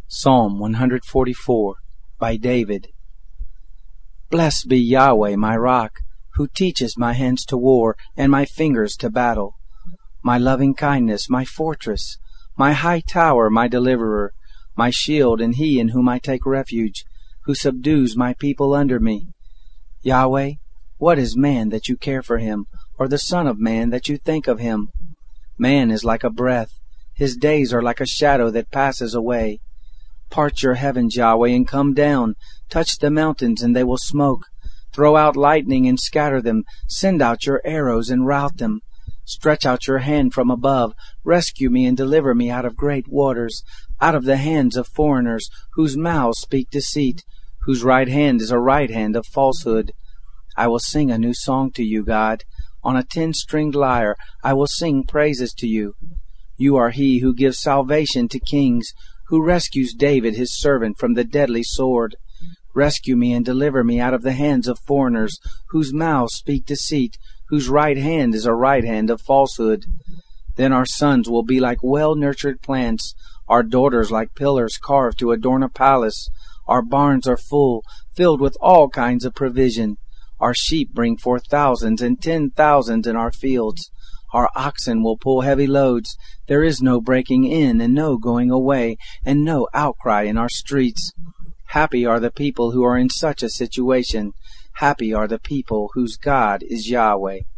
Psalm 144 by David. Blessed be Yahweh my rock, who teaches my hands to war and my fingers to battle. My loving kindness, my fortress, my high tower, my deliverer, my shield, and he in whom I take refuge, who subdues my people under me. Yahweh, what is man that you care for him, or the son of man that you think of him? Man is like a breath, his days are like a shadow that passes away. Part your heavens, Yahweh, and come down. Touch the mountains, and they will smoke. Throw out lightning and scatter them. Send out your arrows and rout them. Stretch out your hand from above. Rescue me and deliver me out of great waters, out of the hands of foreigners, whose mouths speak deceit, whose right hand is a right hand of falsehood. I will sing a new song to you, God. On a 10-stringed lyre I will sing praises to you. You are he who gives salvation to kings, who rescues David his servant from the deadly sword. Rescue me and deliver me out of the hands of foreigners, whose mouths speak deceit, whose right hand is a right hand of falsehood. Then our sons will be like well-nurtured plants, our daughters like pillars carved to adorn a palace. Our barns are full, filled with all kinds of provision. Our sheep bring forth thousands and 10,000s in our fields. Our oxen will pull heavy loads. There is no breaking in and no going away, and no outcry in our streets. Happy are the people who are in such a situation. Happy are the people whose God is Yahweh.